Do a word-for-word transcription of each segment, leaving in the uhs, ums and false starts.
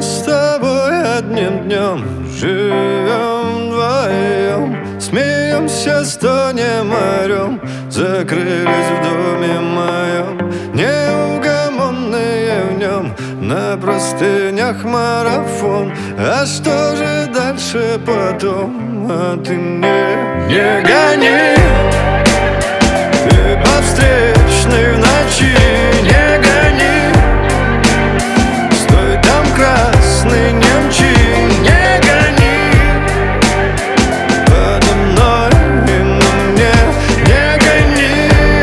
с тобой одним днем, живем вдвоем, смеемся, стонем орем, закрылись в доме моем, неугомонные в нем, на простынях марафон. А что же дальше потом? А ты не, не гони, ты по встречной в ночи, не гони, стой там, красный, не мчи, не гони подо мной и на мне, не гони,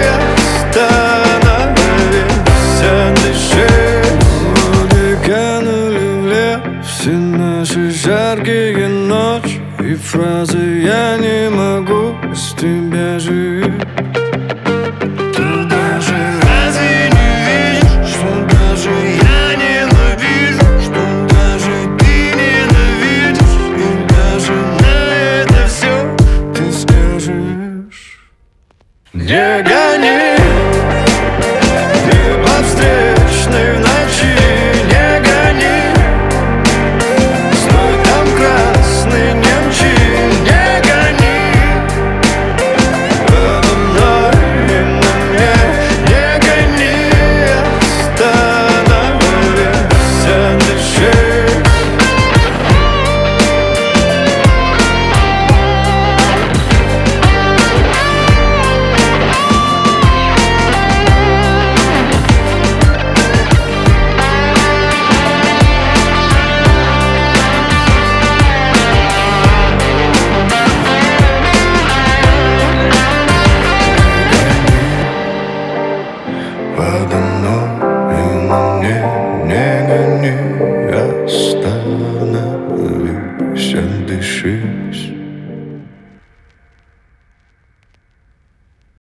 остановись, дыши. Годы канули в лес, все наши жаркие ночи и фразы «я не могу без тебя жить». Не гони, ты по встречной в ночи, не гони, стой там, красный, не мчи, не гони подо мной и на мне, не гони, остановись, дыши. Подо мной и на мне, не гони, остановись, дыши.